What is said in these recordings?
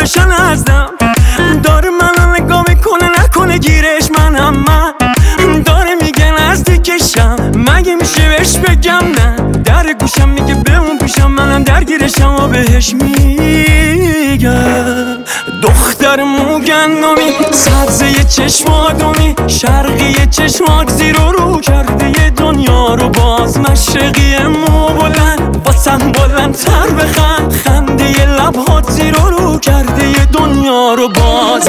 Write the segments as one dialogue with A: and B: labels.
A: چشماشو نزدم، داره منو نگاه میکنه نکنه گیرش منم من، داره میگه نزدیکشم مگه میشه بهش بگم نه، در گوشم میگه به اون پیشم منم درگیرشم و بهش میگم. دختر موگندمی سبزه چشم آدمی، شرقی چشمات زیر و رو کرده یه دنیا رو باز، مشرقی مو بلند باسم بلندتر بخند، خنده ی لبهات زیر و رو کرده یه دنیا رو باز.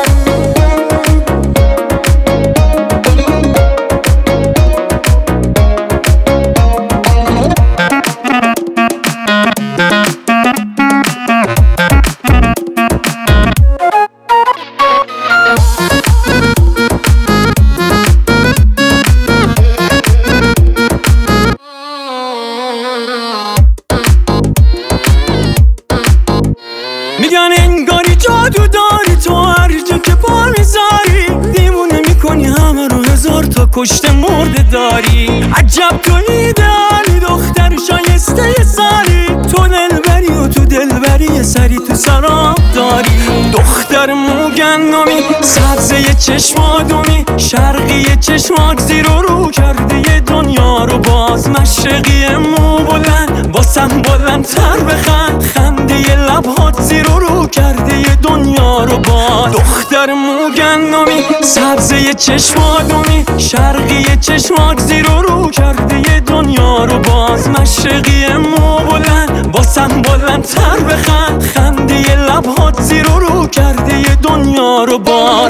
A: میگن انگاری جادو داری تو، هر جا که پا میذاری دیوونه میکنی همه رو، هزار تا کشته مرده داری. عجب تو ایدئالی دختر شایسته ی سالی، تو دلبری و تو دلبری سری تو سراب داری. دختر موگندمی سبزه ی چشم آدمی، شرقی چشمات زیر و رو کرده یه دنیا رو باز، مشرقی مو بلند باسم بلندتر بخند، خنده ی لبهات زیر و رو کرده یه دنیا رو باز. دختر موگندمی سبزه ی چشم آدمی، شرقی چشمات زیر و رو کرده یه دنیا رو باز، مشرقی مو بلند باسم بلندتر بخند، خنده ی لبهات زیر و رو کرده یه دنیا رو باز.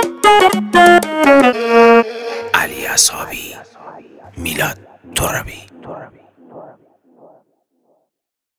B: علی اصحابی، میلاد ترابی.